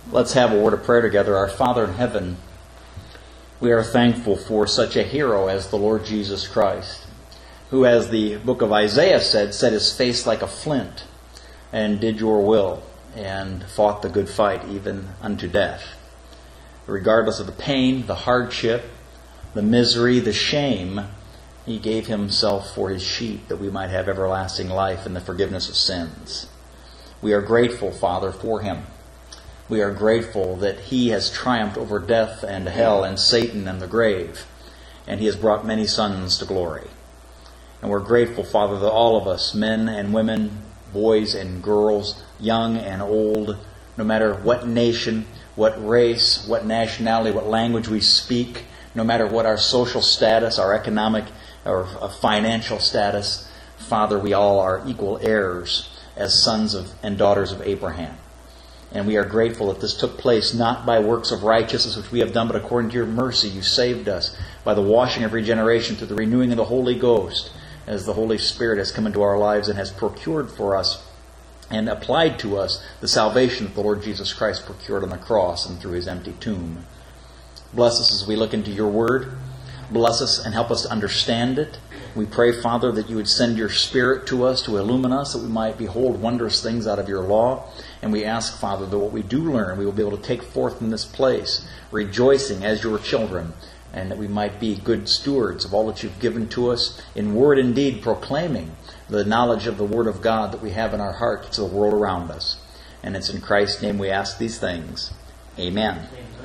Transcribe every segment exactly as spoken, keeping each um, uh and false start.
Let's have a word of prayer together. Our Father in heaven, we are thankful for such a hero as the Lord Jesus Christ, who, as the book of Isaiah said, set his face like a flint and did your will and fought the good fight even unto death. Regardless of the pain, the hardship, the misery, the shame, he gave himself for his sheep that we might have everlasting life and the forgiveness of sins. We are grateful, Father, for him. We are grateful that he has triumphed over death and hell and Satan and the grave, and he has brought many sons to glory. And we're grateful, Father, that all of us, men and women, boys and girls, young and old, no matter what nation, what race, what nationality, what language we speak, no matter what our social status, our economic or financial status, Father, we all are equal heirs as sons of and daughters of Abraham. And we are grateful that this took place not by works of righteousness which we have done, but according to your mercy you saved us by the washing of regeneration through the renewing of the Holy Ghost, as the Holy Spirit has come into our lives and has procured for us and applied to us the salvation that the Lord Jesus Christ procured on the cross and through his empty tomb. Bless us as we look into your word. Bless us and help us to understand it. We pray, Father, that you would send your Spirit to us to illumine us, that we might behold wondrous things out of your law. And we ask, Father, that what we do learn, we will be able to take forth in this place, rejoicing as your children, and that we might be good stewards of all that you've given to us, in word and deed proclaiming the knowledge of the Word of God that we have in our heart to the world around us. And it's in Christ's name we ask these things. Amen.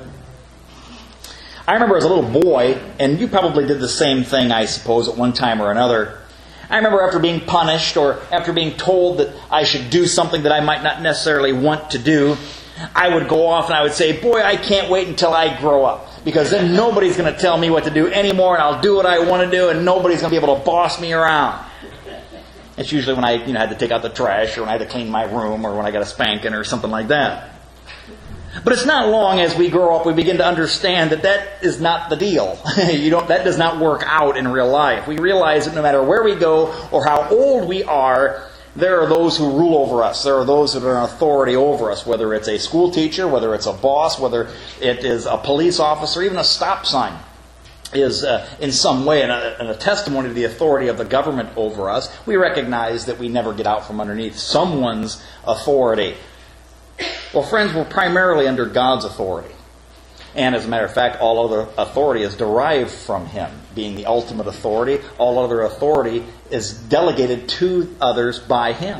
I remember as a little boy, and you probably did the same thing, I suppose, at one time or another. I remember after being punished or after being told that I should do something that I might not necessarily want to do, I would go off and I would say, boy, I can't wait until I grow up, because then nobody's going to tell me what to do anymore, and I'll do what I want to do, and nobody's going to be able to boss me around. It's usually when I you know, had to take out the trash, or when I had to clean my room, or when I got a spanking or something like that. But it's not long as we grow up we begin to understand that that is not the deal. you don't, that does not work out in real life. We realize that no matter where we go or how old we are, there are those who rule over us. There are those that are in authority over us, whether it's a school teacher, whether it's a boss, whether it is a police officer, even a stop sign is uh, in some way a, a testimony to the authority of the government over us. We recognize that we never get out from underneath someone's authority. Well, friends, we're primarily under God's authority. And as a matter of fact, all other authority is derived from Him, being the ultimate authority. All other authority is delegated to others by Him.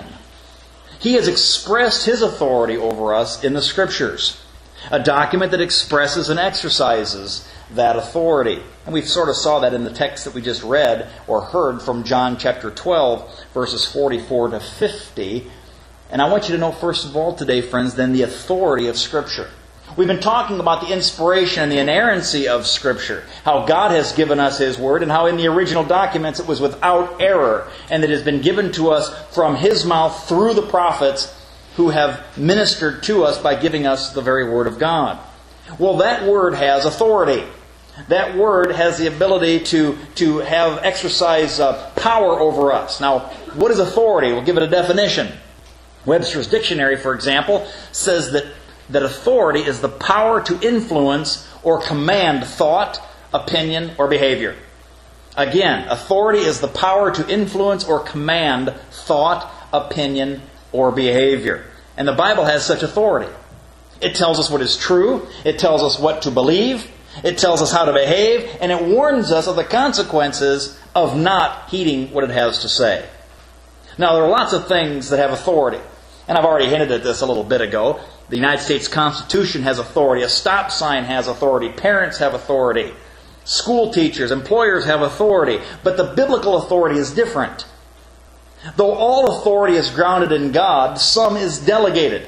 He has expressed His authority over us in the Scriptures, a document that expresses and exercises that authority. And we sort of saw that in the text that we just read or heard from John chapter twelve, verses forty-four to fifty. And I want you to know, first of all today, friends, then the authority of Scripture. We've been talking about the inspiration and the inerrancy of Scripture, how God has given us His Word, and how in the original documents it was without error, and that it has been given to us from His mouth through the prophets who have ministered to us by giving us the very Word of God. Well, that Word has authority. That Word has the ability to, to have exercise uh, power over us. Now, what is authority? We'll give it a definition. Webster's Dictionary, for example, says that, that authority is the power to influence or command thought, opinion, or behavior. Again, authority is the power to influence or command thought, opinion, or behavior. And the Bible has such authority. It tells us what is true. It tells us what to believe. It tells us how to behave. And it warns us of the consequences of not heeding what it has to say. Now, there are lots of things that have authority. And I've already hinted at this a little bit ago. The United States Constitution has authority. A stop sign has authority. Parents have authority. School teachers, employers have authority. But the biblical authority is different. Though all authority is grounded in God, some is delegated.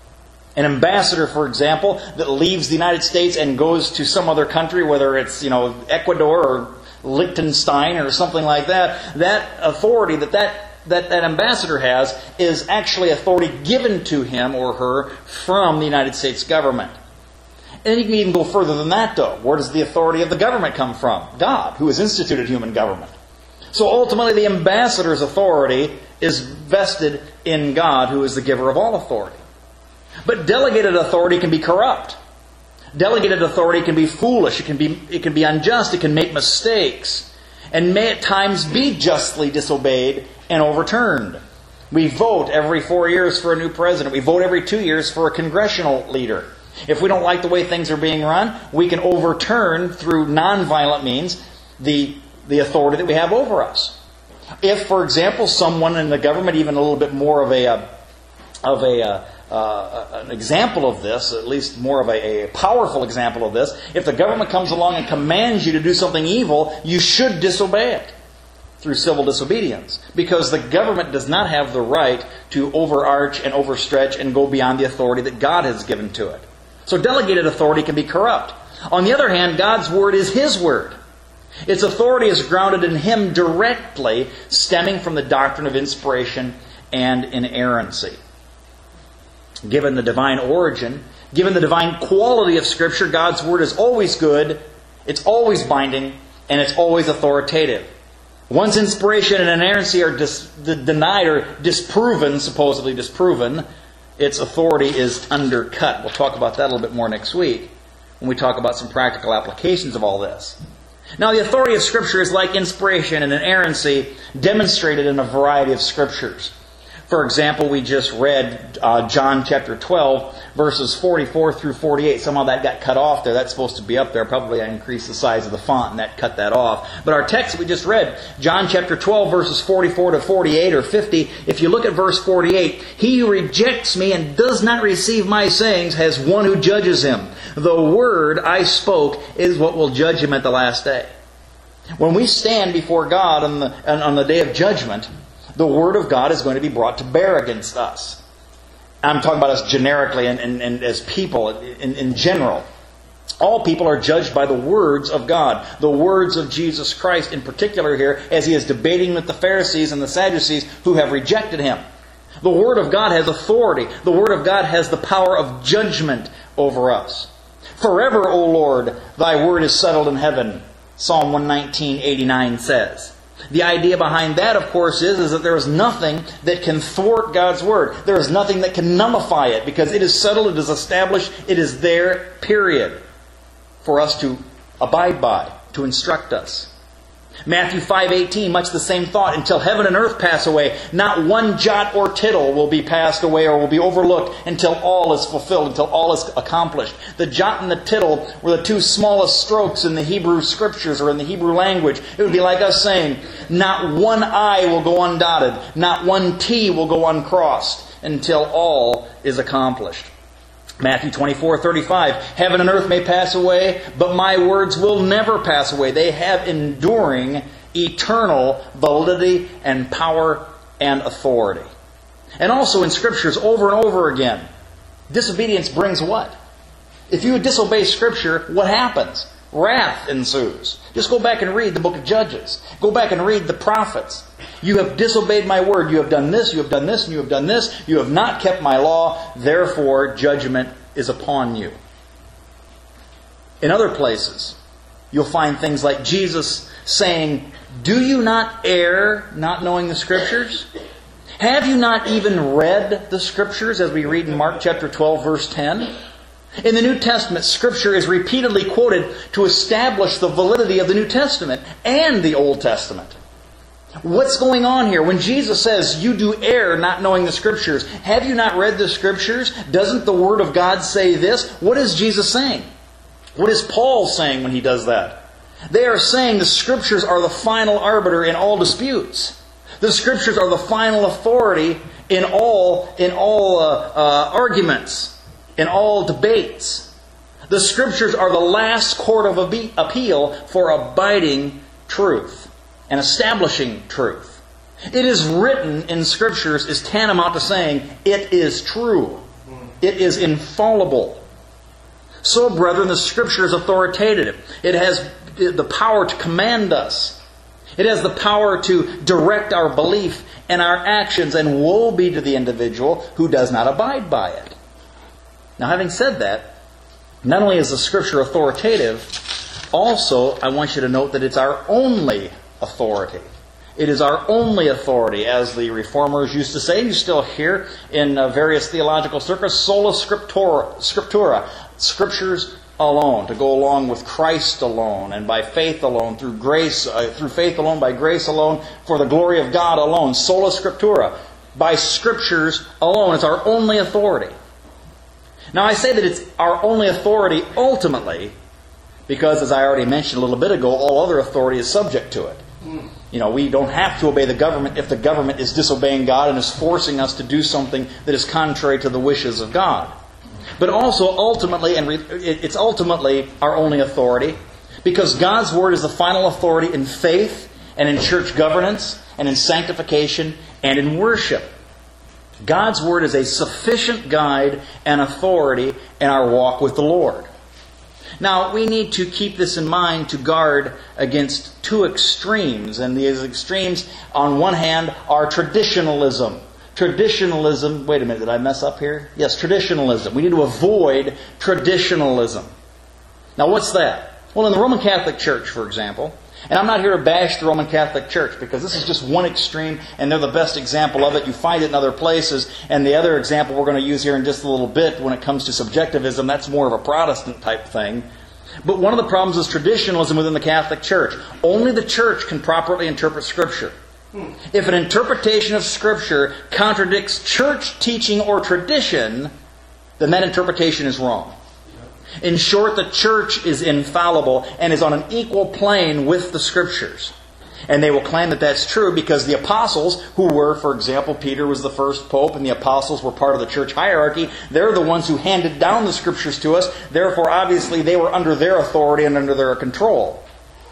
An ambassador, for example, that leaves the United States and goes to some other country, whether it's, you know, Ecuador or Liechtenstein or something like that, that authority that that that that ambassador has is actually authority given to him or her from the United States government. And you can even go further than that, though. Where does the authority of the government come from? God, who has instituted human government. So ultimately, the ambassador's authority is vested in God, who is the giver of all authority. But delegated authority can be corrupt. Delegated authority can be foolish. It can be, it can be unjust. It can make mistakes. And may at times be justly disobeyed and overturned. We vote every four years for a new president. We vote every two years for a congressional leader. If we don't like the way things are being run, we can overturn through nonviolent means the, the authority that we have over us. If, for example, someone in the government, even a little bit more of a, uh, of a uh, uh, an example of this, at least more of a, a powerful example of this, if the government comes along and commands you to do something evil, you should disobey it through civil disobedience. Because the government does not have the right to overarch and overstretch and go beyond the authority that God has given to it. So delegated authority can be corrupt. On the other hand, God's Word is His Word. Its authority is grounded in Him directly, stemming from the doctrine of inspiration and inerrancy. Given the divine origin, given the divine quality of Scripture, God's Word is always good, it's always binding, and it's always authoritative. Once inspiration and inerrancy are dis- denied or disproven, supposedly disproven, its authority is undercut. We'll talk about that a little bit more next week when we talk about some practical applications of all this. Now, the authority of Scripture is like inspiration and inerrancy demonstrated in a variety of Scriptures. For example, we just read uh, John chapter twelve, verses forty-four through forty-eight. Somehow that got cut off there. That's supposed to be up there. Probably I increased the size of the font and that cut that off. But our text that we just read, John chapter twelve, verses forty-four to forty-eight or fifty, if you look at verse forty-eight, he who rejects me and does not receive my sayings has one who judges him. The word I spoke is what will judge him at the last day. When we stand before God on the, on the day of judgment, the Word of God is going to be brought to bear against us. I'm talking about us generically and, and, and as people in, in general. All people are judged by the words of God. The words of Jesus Christ in particular here, as He is debating with the Pharisees and the Sadducees who have rejected Him. The Word of God has authority. The Word of God has the power of judgment over us. Forever, O Lord, Thy Word is settled in heaven, Psalm one nineteen, eighty-nine says. The idea behind that, of course, is, is that there is nothing that can thwart God's Word. There is nothing that can nullify it, because it is settled, it is established, it is there, period, for us to abide by, to instruct us. Matthew five eighteen, much the same thought. Until heaven and earth pass away, not one jot or tittle will be passed away or will be overlooked until all is fulfilled, until all is accomplished. The jot and the tittle were the two smallest strokes in the Hebrew Scriptures or in the Hebrew language. It would be like us saying, not one I will go undotted, not one T will go uncrossed until all is accomplished. Matthew twenty-four thirty-five, heaven and earth may pass away, but my words will never pass away. They have enduring, eternal validity and power and authority. And also in Scriptures over and over again, disobedience brings what? If you disobey Scripture, what happens? Wrath ensues. Just go back and read the book of Judges. Go back and read the prophets. You have disobeyed my word. You have done this, you have done this, and you have done this. You have not kept my law. Therefore, judgment is upon you. In other places, you'll find things like Jesus saying, do you not err, not knowing the Scriptures? Have you not even read the Scriptures, as we read in Mark chapter twelve, verse ten? In the New Testament, Scripture is repeatedly quoted to establish the validity of the New Testament and the Old Testament. What's going on here? When Jesus says, you do err not knowing the Scriptures, have you not read the Scriptures? Doesn't the Word of God say this? What is Jesus saying? What is Paul saying when he does that? They are saying the Scriptures are the final arbiter in all disputes. The Scriptures are the final authority in all, in all uh, uh, arguments, in all debates. The Scriptures are the last court of appeal for abiding truth and establishing truth. It is written in Scriptures is tantamount to saying it is true. It is infallible. So, brethren, the Scripture is authoritative. It has the power to command us. It has the power to direct our belief and our actions, and woe be to the individual who does not abide by it. Now, having said that, not only is the Scripture authoritative, also I want you to note that it's our only authority. It is our only authority, as the Reformers used to say, and you still hear in uh, various theological circles, sola scriptura, scriptura, Scriptures alone, to go along with Christ alone, and by faith alone, through grace, uh, through faith alone, by grace alone, for the glory of God alone, sola scriptura, by Scriptures alone. It's our only authority. Now I say that it's our only authority ultimately, because as I already mentioned a little bit ago, all other authority is subject to it. You know, we don't have to obey the government if the government is disobeying God and is forcing us to do something that is contrary to the wishes of God. But also, ultimately, and it's ultimately our only authority, because God's Word is the final authority in faith and in church governance and in sanctification and in worship. God's Word is a sufficient guide and authority in our walk with the Lord. Now, we need to keep this in mind to guard against two extremes. And these extremes, on one hand, are traditionalism. Traditionalism, wait a minute, did I mess up here? Yes, traditionalism. We need to avoid traditionalism. Now, what's that? Well, in the Roman Catholic Church, for example, and I'm not here to bash the Roman Catholic Church, because this is just one extreme, and they're the best example of it. You find it in other places. And the other example we're going to use here in just a little bit, when it comes to subjectivism, that's more of a Protestant type thing. But one of the problems is traditionalism within the Catholic Church. Only the Church can properly interpret Scripture. If an interpretation of Scripture contradicts church teaching or tradition, then that interpretation is wrong. In short, the church is infallible and is on an equal plane with the Scriptures. And they will claim that that's true because the apostles, who were, for example, Peter was the first pope and the apostles were part of the church hierarchy, they're the ones who handed down the Scriptures to us. Therefore, obviously, they were under their authority and under their control.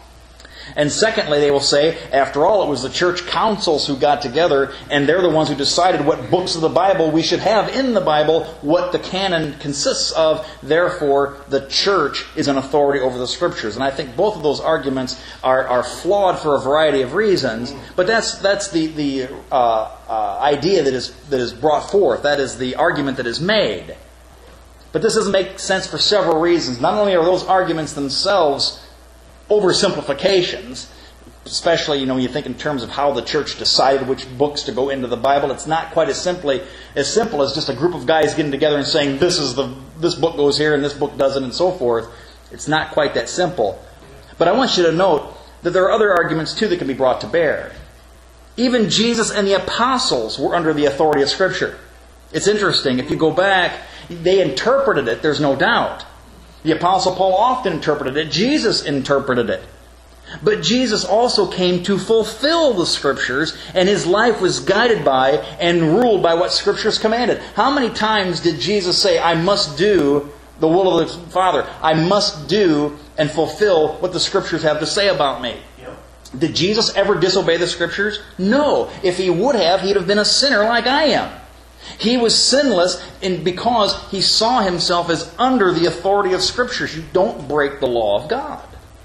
And secondly, they will say, after all, it was the church councils who got together, and they're the ones who decided what books of the Bible we should have in the Bible, what the canon consists of. Therefore, the church is an authority over the Scriptures. And I think both of those arguments are, are flawed for a variety of reasons. But that's that's the the uh, uh, idea that is that is brought forth. That is the argument that is made. But this doesn't make sense for several reasons. Not only are those arguments themselves oversimplifications, especially, you know, when you think in terms of how the church decided which books to go into the Bible. It's not quite as simply as simple as just a group of guys getting together and saying this is the this book goes here and this book doesn't and so forth. It's not quite that simple. But I want you to note that there are other arguments too that can be brought to bear. Even Jesus and the apostles were under the authority of Scripture. It's interesting. If you go back, they interpreted it, there's no doubt. The Apostle Paul often interpreted it. Jesus interpreted it. But Jesus also came to fulfill the Scriptures, and His life was guided by and ruled by what Scriptures commanded. How many times did Jesus say, I must do the will of the Father. I must do and fulfill what the Scriptures have to say about me? Yep. Did Jesus ever disobey the Scriptures? No. If He would have, He'd have been a sinner like I am. He was sinless in because He saw Himself as under the authority of Scriptures. You don't break the law of God.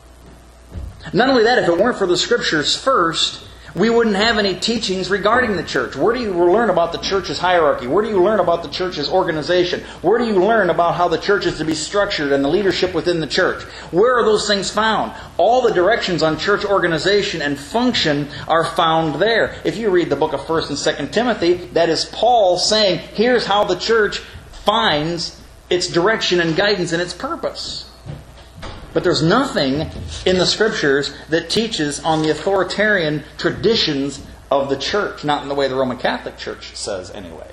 Not only that, if it weren't for the Scriptures first, we wouldn't have any teachings regarding the church. Where do you learn about the church's hierarchy? Where do you learn about the church's organization? Where do you learn about how the church is to be structured and the leadership within the church? Where are those things found? All the directions on church organization and function are found there. If you read the book of First and Second Timothy, that is Paul saying, here's how the church finds its direction and guidance and its purpose. But there's nothing in the Scriptures that teaches on the authoritarian traditions of the church. Not in the way the Roman Catholic Church says, anyway.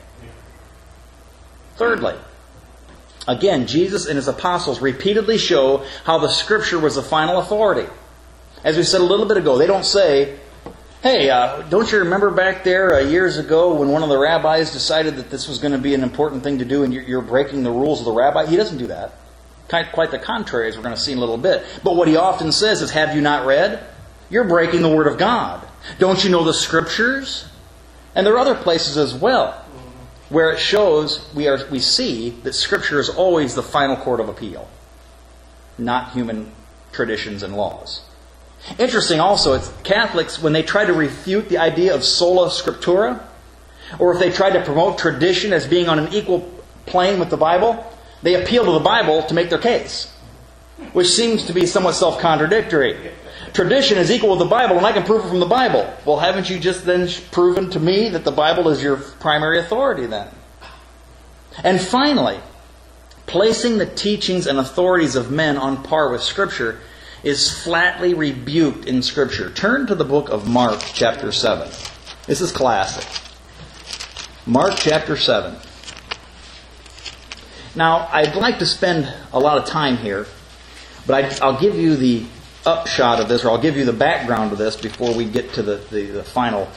Thirdly, again, Jesus and His apostles repeatedly show how the Scripture was the final authority. As we said a little bit ago, they don't say, hey, uh, don't you remember back there uh, years ago when one of the rabbis decided that this was going to be an important thing to do and you're, you're breaking the rules of the rabbi? He doesn't do that. Quite the contrary, as we're going to see in a little bit. But what he often says is, have you not read? You're breaking the Word of God. Don't you know the Scriptures? And there are other places as well where it shows, we are we see that Scripture is always the final court of appeal, not human traditions and laws. Interesting also, it's Catholics, when they try to refute the idea of sola scriptura, or if they try to promote tradition as being on an equal plane with the Bible, they appeal to the Bible to make their case, which seems to be somewhat self-contradictory. tradition is equal with the Bible, and I can prove it from the Bible. Well, haven't you just then proven to me that the Bible is your primary authority then? And finally, placing the teachings and authorities of men on par with Scripture is flatly rebuked in Scripture. Turn to the book of Mark, chapter seven. This is classic. Mark, chapter seven. Now, I'd like to spend a lot of time here, but I, I'll give you the upshot of this, or I'll give you the background of this before we get to the, the, the final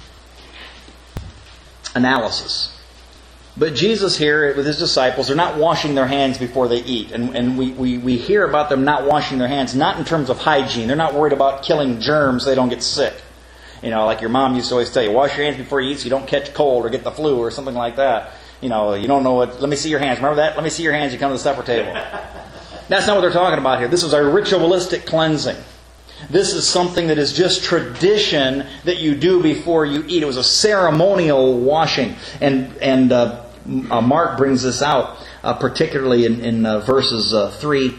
analysis. But Jesus here with His disciples, they're not washing their hands before they eat. And, and we, we, we hear about them not washing their hands, not in terms of hygiene. They're not worried about killing germs so they don't get sick. You know, like your mom used to always tell you, wash your hands before you eat so you don't catch cold or get the flu or something like that. You know, you don't know what, let me see your hands. Remember that? Let me see your hands, you come to the supper table. That's not what they're talking about here. This is a ritualistic cleansing. This is something that is just tradition that you do before you eat. It was a ceremonial washing. And and uh, uh, Mark brings this out, uh, particularly in, in uh, verses uh, three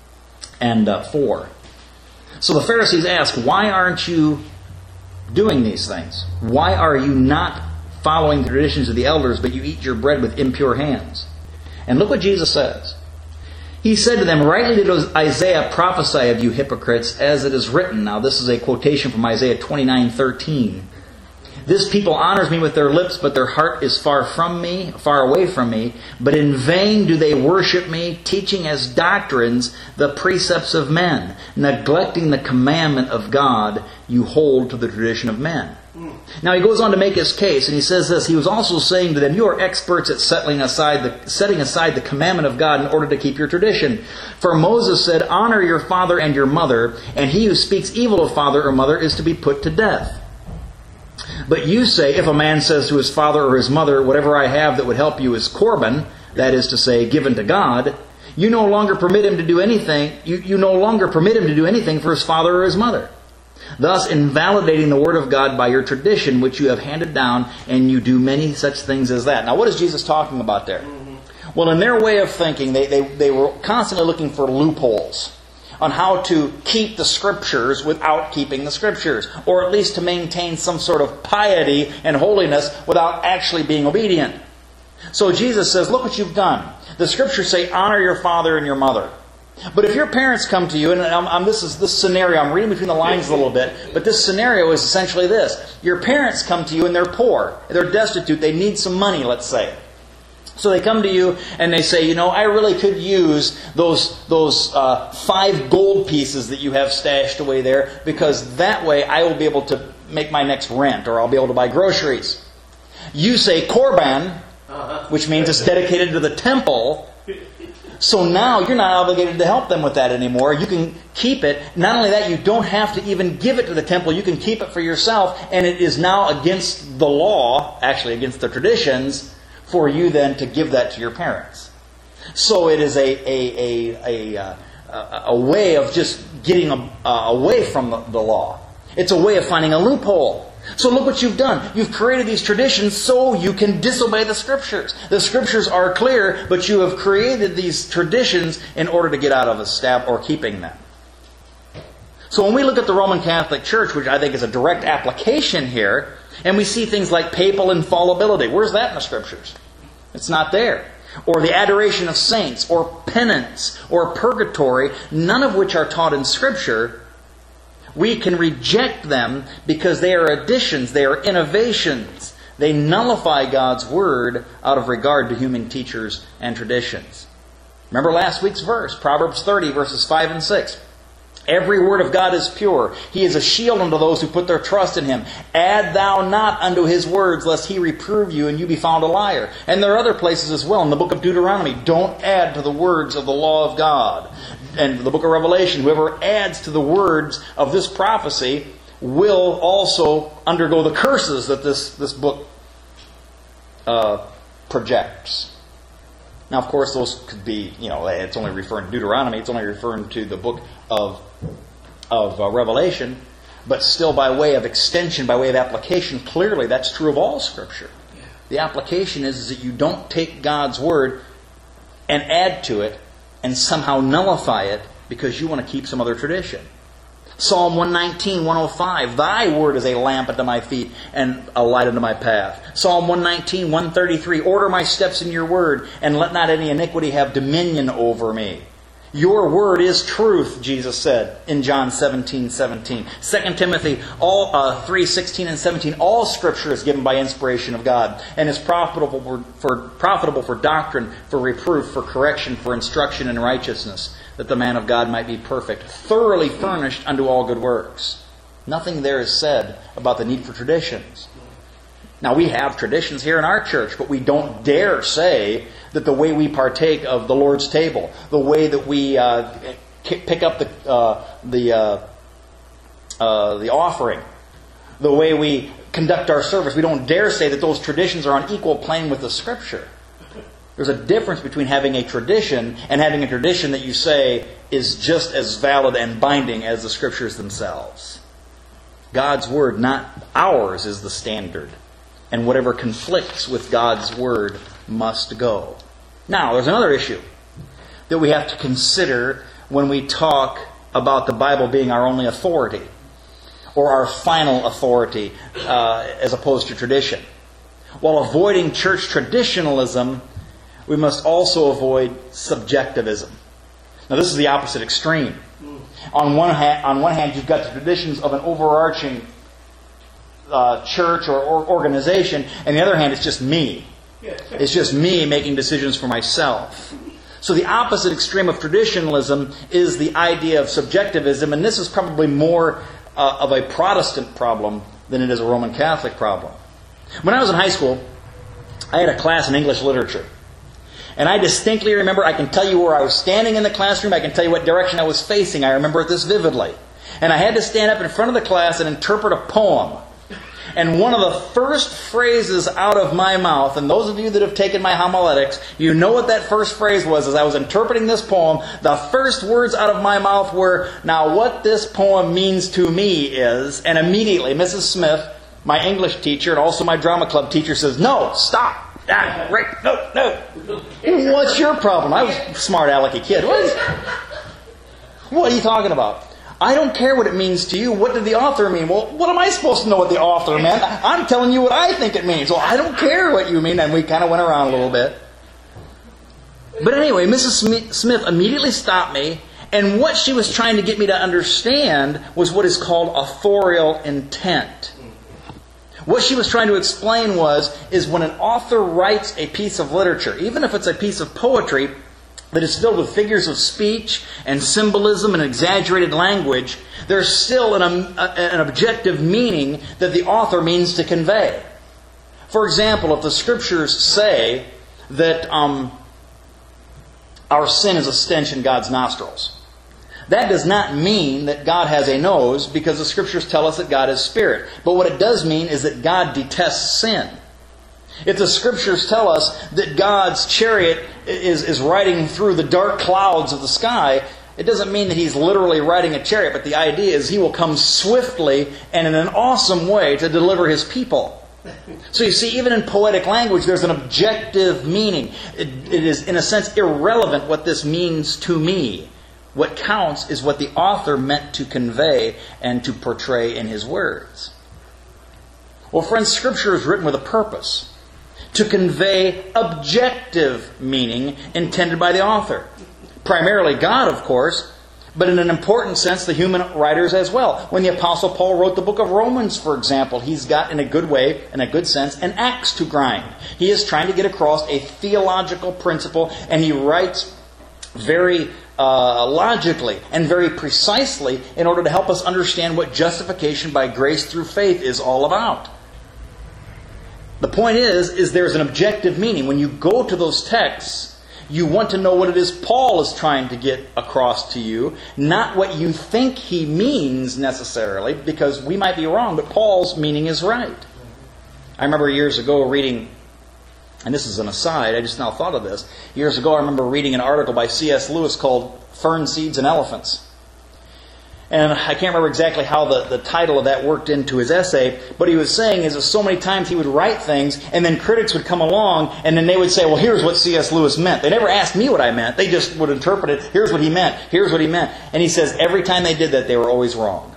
and uh, four. So the Pharisees ask, why aren't you doing these things? Why are you not following the traditions of the elders, but you eat your bread with impure hands? And look what Jesus says. He said to them, rightly did Isaiah prophesy of you hypocrites, as it is written. Now this is a quotation from Isaiah twenty-nine thirteen. This people honors me with their lips, but their heart is far from me, far away from me. But in vain do they worship me, teaching as doctrines the precepts of men. Neglecting the commandment of God, you hold to the tradition of men. Now he goes on to make his case, and he says this. He was also saying to them, you are experts at settling aside the, setting aside the commandment of God in order to keep your tradition. For Moses said, honor your father and your mother, and he who speaks evil of father or mother is to be put to death. But you say, if a man says to his father or his mother, whatever I have that would help you is Corban, that is to say, given to God, you no longer permit him to do anything, you, you no longer permit him to do anything for his father or his mother. Thus invalidating the word of God by your tradition, which you have handed down, and you do many such things as that. Now, what is Jesus talking about there? Mm-hmm. Well, in their way of thinking, they, they, they were constantly looking for loopholes on how to keep the Scriptures without keeping the Scriptures, or at least to maintain some sort of piety and holiness without actually being obedient. So Jesus says, look what you've done. The Scriptures say, honor your father and your mother. But if your parents come to you, and I'm, I'm, this is this scenario, I'm reading between the lines a little bit, but this scenario is essentially this. Your parents come to you and they're poor, they're destitute, they need some money, let's say. So they come to you and they say, you know, I really could use those those uh, five gold pieces that you have stashed away there, because that way I will be able to make my next rent, or I'll be able to buy groceries. You say Corban, which means it's dedicated to the temple. So now you're not obligated to help them with that anymore. You can keep it. Not only that, you don't have to even give it to the temple. You can keep it for yourself. And it is now against the law, actually against the traditions, for you then to give that to your parents. So it is a a a a, a, a way of just getting a, uh, away from the, the law. It's a way of finding a loophole. So look what you've done. You've created these traditions so you can disobey the Scriptures. The Scriptures are clear, but you have created these traditions in order to get out of a stab or keeping them. So when we look at the Roman Catholic Church, which I think is a direct application here, and we see things like papal infallibility. Where's that in the Scriptures? It's not there. Or the adoration of saints, or penance, or purgatory, none of which are taught in Scripture. We can reject them because they are additions, they are innovations. They nullify God's Word out of regard to human teachers and traditions. Remember last week's verse, Proverbs thirty, verses five and six. Every word of God is pure. He is a shield unto those who put their trust in Him. Add thou not unto His words, lest He reprove you and you be found a liar. And there are other places as well in the book of Deuteronomy. Don't add to the words of the law of God. And the book of Revelation, whoever adds to the words of this prophecy will also undergo the curses that this, this book uh, projects. Now, of course, those could be, you know, it's only referring to Deuteronomy, it's only referring to the book of, of uh, Revelation, but still by way of extension, by way of application, clearly that's true of all Scripture. Yeah. The application is, is that you don't take God's Word and add to it and somehow nullify it because you want to keep some other tradition. Psalm one nineteen, one oh five, Thy word is a lamp unto my feet and a light unto my path. Psalm one nineteen, one thirty-three, Order my steps in your word, and let not any iniquity have dominion over me. Your word is truth, Jesus said in John seventeen, seventeen. Second Timothy all, uh, three, sixteen and seventeen, all Scripture is given by inspiration of God, and is profitable for, for, profitable for doctrine, for reproof, for correction, for instruction in righteousness, that the man of God might be perfect, thoroughly furnished unto all good works. Nothing there is said about the need for traditions. Now, we have traditions here in our church, but we don't dare say that the way we partake of the Lord's table, the way that we uh, pick up the uh, the uh, uh, the offering, the way we conduct our service, we don't dare say that those traditions are on equal plane with the Scripture. There's a difference between having a tradition and having a tradition that you say is just as valid and binding as the Scriptures themselves. God's Word, not ours, is the standard. And whatever conflicts with God's Word must go. Now, there's another issue that we have to consider when we talk about the Bible being our only authority, or our final authority, uh, as opposed to tradition. While avoiding church traditionalism, we must also avoid subjectivism. Now, this is the opposite extreme. On one hand, on one hand, you've got the traditions of an overarching uh, church or, or organization, and on the other hand, it's just me. It's just me making decisions for myself. So the opposite extreme of traditionalism is the idea of subjectivism, and this is probably more uh, of a Protestant problem than it is a Roman Catholic problem. When I was in high school, I had a class in English literature. And I distinctly remember, I can tell you where I was standing in the classroom, I can tell you what direction I was facing. I remember this vividly. And I had to stand up in front of the class and interpret a poem. And one of the first phrases out of my mouth, and those of you that have taken my homiletics, you know what that first phrase was. As I was interpreting this poem, the first words out of my mouth were, "Now what this poem means to me is," and immediately Missus Smith, my English teacher and also my drama club teacher, says, "No, stop. Ah, right, no, no. What's your problem?" I was a smart alecky kid. What, is, what are you talking about? I don't care what it means to you. What did the author mean? Well, what am I supposed to know what the author meant? I'm telling you what I think it means. Well, I don't care what you mean. And we kind of went around a little bit. But anyway, Missus Smith immediately stopped me. And what she was trying to get me to understand was what is called authorial intent. What she was trying to explain was, is when an author writes a piece of literature, even if it's a piece of poetry that is filled with figures of speech and symbolism and exaggerated language, there's still an, um, an objective meaning that the author means to convey. For example, if the Scriptures say that um, our sin is a stench in God's nostrils, that does not mean that God has a nose, because the Scriptures tell us that God is spirit. But what it does mean is that God detests sin. If the Scriptures tell us that God's chariot is, is riding through the dark clouds of the sky, it doesn't mean that He's literally riding a chariot, but the idea is He will come swiftly and in an awesome way to deliver His people. So you see, even in poetic language, there's an objective meaning. It, it is, in a sense, irrelevant what this means to me. What counts is what the author meant to convey and to portray in his words. Well, friends, Scripture is written with a purpose. To convey objective meaning intended by the author. Primarily God, of course, but in an important sense, the human writers as well. When the Apostle Paul wrote the book of Romans, for example, he's got, in a good way, in a good sense, an axe to grind. He is trying to get across a theological principle, and he writes very uh, logically and very precisely in order to help us understand what justification by grace through faith is all about. The point is, is there's an objective meaning. When you go to those texts, you want to know what it is Paul is trying to get across to you, not what you think he means necessarily, because we might be wrong, but Paul's meaning is right. I remember years ago reading, and this is an aside, I just now thought of this. Years ago I remember reading an article by C S Lewis called Fern Seeds and Elephants. And I can't remember exactly how the, the title of that worked into his essay, but he was saying is that so many times he would write things, and then critics would come along, and then they would say, well, here's what C S Lewis meant. They never asked me what I meant. They just would interpret it. Here's what he meant. Here's what he meant. And he says every time they did that, they were always wrong.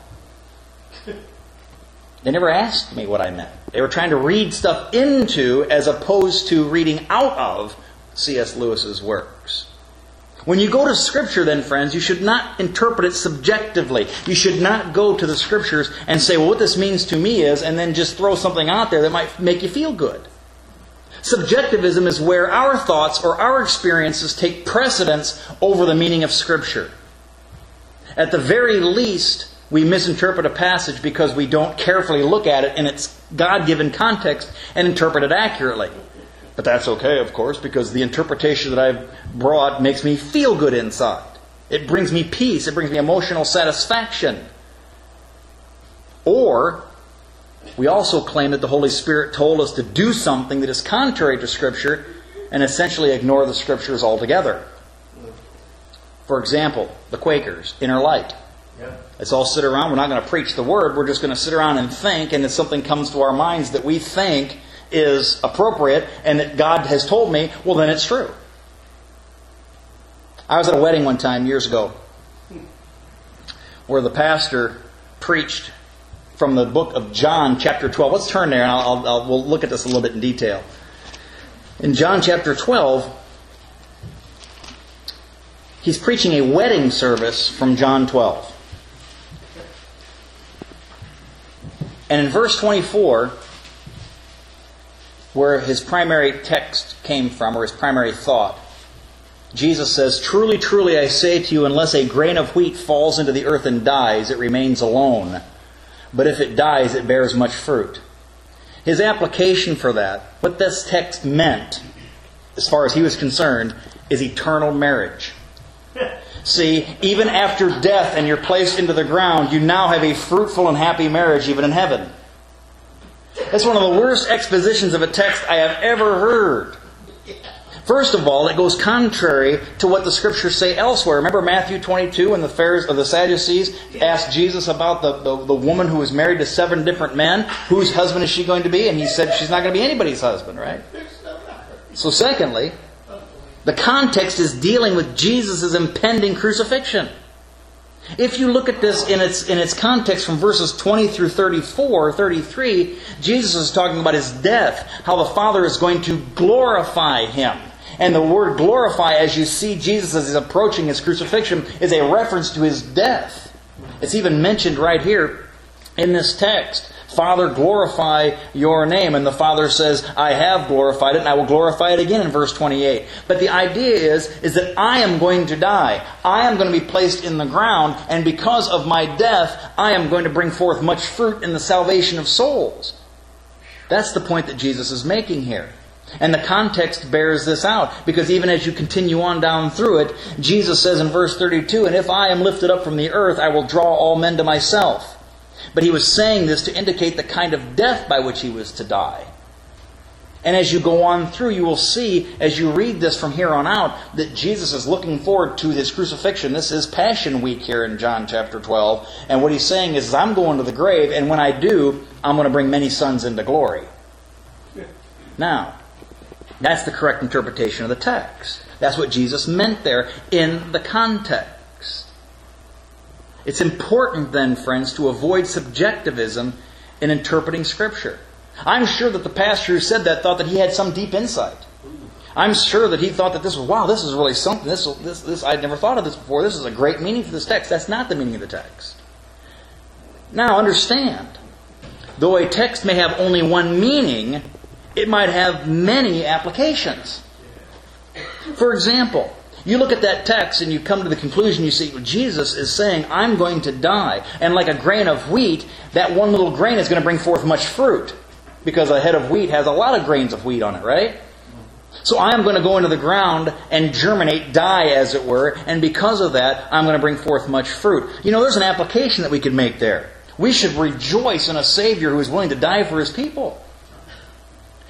They never asked me what I meant. They were trying to read stuff into as opposed to reading out of C S Lewis's works. When you go to Scripture then, friends, you should not interpret it subjectively. You should not go to the Scriptures and say, well, what this means to me is, and then just throw something out there that might make you feel good. Subjectivism is where our thoughts or our experiences take precedence over the meaning of Scripture. At the very least, we misinterpret a passage because we don't carefully look at it in its God-given context and interpret it accurately. But that's okay, of course, because the interpretation that I've brought makes me feel good inside. It brings me peace. It brings me emotional satisfaction. Or, we also claim that the Holy Spirit told us to do something that is contrary to Scripture and essentially ignore the Scriptures altogether. For example, the Quakers, Inner Light. Let's all sit around. We're not going to preach the Word. We're just going to sit around and think, and if something comes to our minds that we think is appropriate and that God has told me, well, then it's true. I was at a wedding one time years ago where the pastor preached from the book of John chapter twelve. Let's turn there and I'll, I'll, I'll, we'll look at this a little bit in detail. In John chapter twelve, he's preaching a wedding service from John twelve. And in verse twenty-four, where his primary text came from, or his primary thought, Jesus says, "Truly, truly, I say to you, unless a grain of wheat falls into the earth and dies, it remains alone. But if it dies, it bears much fruit." His application for that, what this text meant, as far as he was concerned, is eternal marriage. See, even after death and you're placed into the ground, you now have a fruitful and happy marriage even in heaven. That's one of the worst expositions of a text I have ever heard. First of all, it goes contrary to what the Scriptures say elsewhere. Remember Matthew twenty-two when the Pharisees, or the Sadducees asked Jesus about the, the, the woman who was married to seven different men. Whose husband is she going to be? And he said she's not going to be anybody's husband, right? So secondly, the context is dealing with Jesus' impending crucifixion. If you look at this in its in its context from verses twenty through thirty-four, thirty-three, Jesus is talking about His death, how the Father is going to glorify Him. And the word glorify, as you see Jesus as He's approaching His crucifixion, is a reference to His death. It's even mentioned right here in this text. Father, glorify your name. And the Father says, I have glorified it, and I will glorify it again in verse twenty-eight. But the idea is, is that I am going to die. I am going to be placed in the ground, and because of my death, I am going to bring forth much fruit in the salvation of souls. That's the point that Jesus is making here. And the context bears this out, because even as you continue on down through it, Jesus says in verse thirty-two, and if I am lifted up from the earth, I will draw all men to myself. But he was saying this to indicate the kind of death by which he was to die. And as you go on through, you will see, as you read this from here on out, that Jesus is looking forward to His crucifixion. This is Passion Week here in John chapter twelve. And what He's saying is, I'm going to the grave, and when I do, I'm going to bring many sons into glory. Now, that's the correct interpretation of the text. That's what Jesus meant there in the context. It's important then, friends, to avoid subjectivism in interpreting Scripture. I'm sure that the pastor who said that thought that he had some deep insight. I'm sure that he thought that this was, wow, this is really something. This, this, this, I'd never thought of this before. This is a great meaning for this text. That's not the meaning of the text. Now, understand, though a text may have only one meaning, it might have many applications. For example, you look at that text and you come to the conclusion, you see, Jesus is saying, I'm going to die. And like a grain of wheat, that one little grain is going to bring forth much fruit. Because a head of wheat has a lot of grains of wheat on it, right? So I am going to go into the ground and germinate, die as it were, and because of that, I'm going to bring forth much fruit. You know, there's an application that we could make there. We should rejoice in a Savior who is willing to die for His people.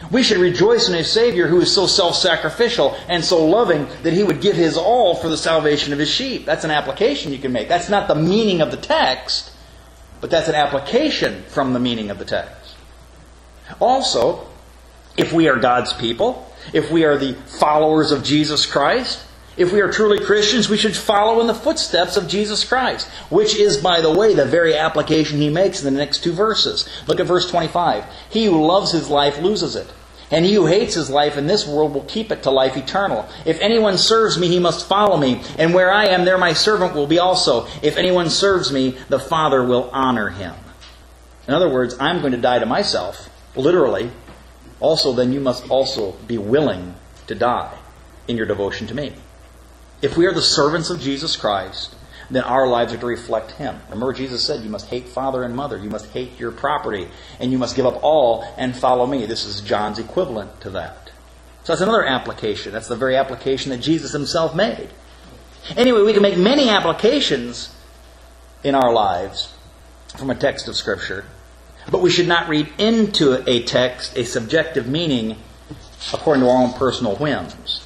We should rejoice in a Savior who is so self-sacrificial and so loving that He would give His all for the salvation of His sheep. That's an application you can make. That's not the meaning of the text, but that's an application from the meaning of the text. Also, if we are God's people, if we are the followers of Jesus Christ, if we are truly Christians, we should follow in the footsteps of Jesus Christ, which is, by the way, the very application He makes in the next two verses. Look at verse twenty-five. He who loves his life loses it, and he who hates his life in this world will keep it to life eternal. If anyone serves me, he must follow me, and where I am, there my servant will be also. If anyone serves me, the Father will honor him. In other words, I'm going to die to myself, literally. Also, then you must also be willing to die in your devotion to me. If we are the servants of Jesus Christ, then our lives are to reflect Him. Remember, Jesus said, you must hate father and mother. You must hate your property. And you must give up all and follow me. This is John's equivalent to that. So that's another application. That's the very application that Jesus Himself made. Anyway, we can make many applications in our lives from a text of Scripture. But we should not read into a text a subjective meaning according to our own personal whims.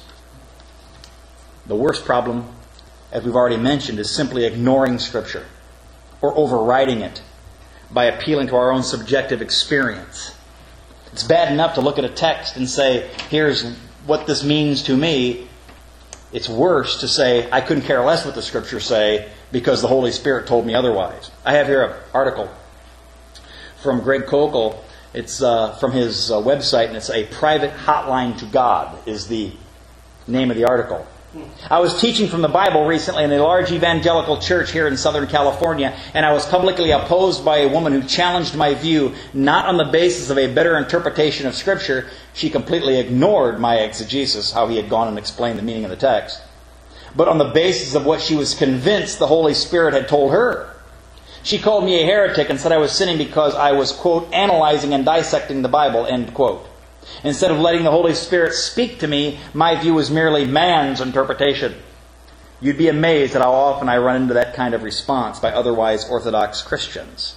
The worst problem, as we've already mentioned, is simply ignoring Scripture or overriding it by appealing to our own subjective experience. It's bad enough to look at a text and say, here's what this means to me. It's worse to say, I couldn't care less what the Scriptures say because the Holy Spirit told me otherwise. I have here an article from Greg Koukl. It's uh, from his uh, website, and it's A Private Hotline to God is the name of the article. I was teaching from the Bible recently in a large evangelical church here in Southern California, and I was publicly opposed by a woman who challenged my view not on the basis of a better interpretation of Scripture. She completely ignored my exegesis, how he had gone and explained the meaning of the text, but on the basis of what she was convinced the Holy Spirit had told her. She called me a heretic and said I was sinning because I was, quote, analyzing and dissecting the Bible, end quote. Instead of letting the Holy Spirit speak to me, my view was merely man's interpretation. You'd be amazed at how often I run into that kind of response by otherwise Orthodox Christians.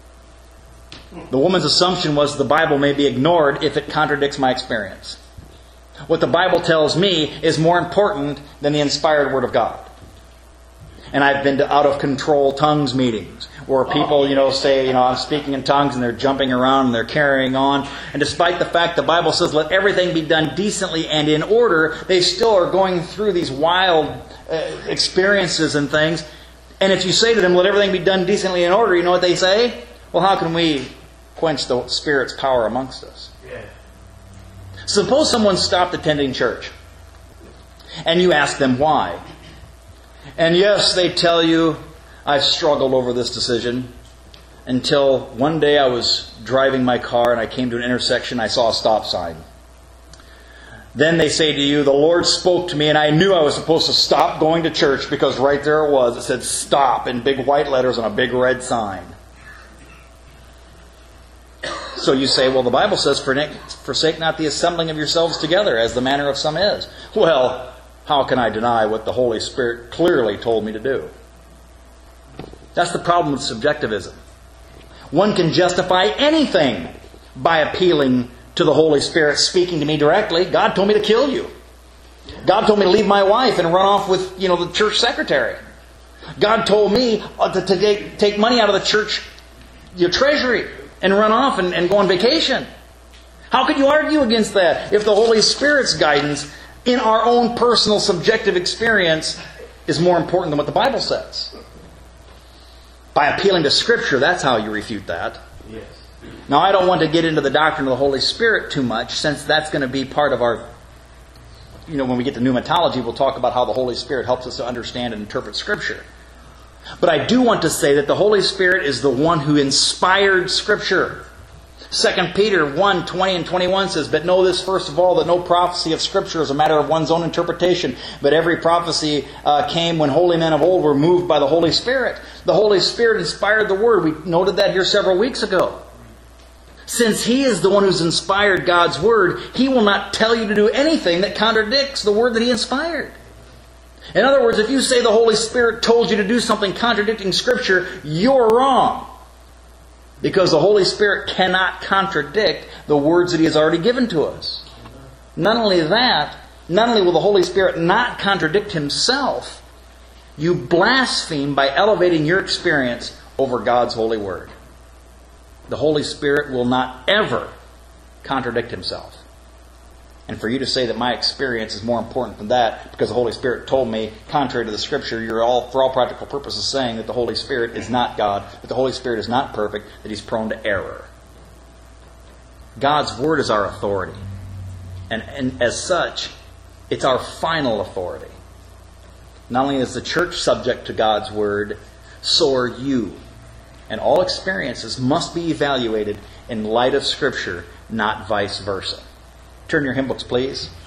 The woman's assumption was the Bible may be ignored if it contradicts my experience. What the Bible tells me is more important than the inspired Word of God. And I've been to out-of-control tongues meetings where people, you know, say, you know, I'm speaking in tongues and they're jumping around and they're carrying on. And despite the fact the Bible says let everything be done decently and in order, they still are going through these wild uh, experiences and things. And if you say to them, let everything be done decently and in order, you know what they say? Well, how can we quench the Spirit's power amongst us? Yeah. Suppose someone stopped attending church and you ask them why. And yes, they tell you, I've struggled over this decision until one day I was driving my car and I came to an intersection, I saw a stop sign. Then they say to you, the Lord spoke to me and I knew I was supposed to stop going to church because right there it was. It said stop in big white letters on a big red sign. So you say, well, the Bible says, forsake not the assembling of yourselves together as the manner of some is. Well, how can I deny what the Holy Spirit clearly told me to do? That's the problem with subjectivism. One can justify anything by appealing to the Holy Spirit speaking to me directly. God told me to kill you. God told me to leave my wife and run off with, you know, the church secretary. God told me to, to take, take money out of the church your treasury and run off and, and go on vacation. How could you argue against that if the Holy Spirit's guidance in our own personal subjective experience is more important than what the Bible says? By appealing to Scripture, that's how you refute that. Yes. Now, I don't want to get into the doctrine of the Holy Spirit too much, since that's going to be part of our, you know, when we get to pneumatology, we'll talk about how the Holy Spirit helps us to understand and interpret Scripture. But I do want to say that the Holy Spirit is the one who inspired Scripture. Second Peter one, twenty and twenty-one says, but know this first of all, that no prophecy of Scripture is a matter of one's own interpretation, but every prophecy uh, came when holy men of old were moved by the Holy Spirit. The Holy Spirit inspired the Word. We noted that here several weeks ago. Since He is the one who's inspired God's Word, He will not tell you to do anything that contradicts the Word that He inspired. In other words, if you say the Holy Spirit told you to do something contradicting Scripture, you're wrong. Because the Holy Spirit cannot contradict the words that He has already given to us. Not only that, not only will the Holy Spirit not contradict Himself, you blaspheme by elevating your experience over God's holy Word. The Holy Spirit will not ever contradict Himself. And for you to say that my experience is more important than that because the Holy Spirit told me, contrary to the Scripture, you're all, for all practical purposes, saying that the Holy Spirit is not God, that the Holy Spirit is not perfect, that He's prone to error. God's Word is our authority. And, and as such, it's our final authority. Not only is the church subject to God's Word, so are you. And all experiences must be evaluated in light of Scripture, not vice versa. Turn your hymn books, please.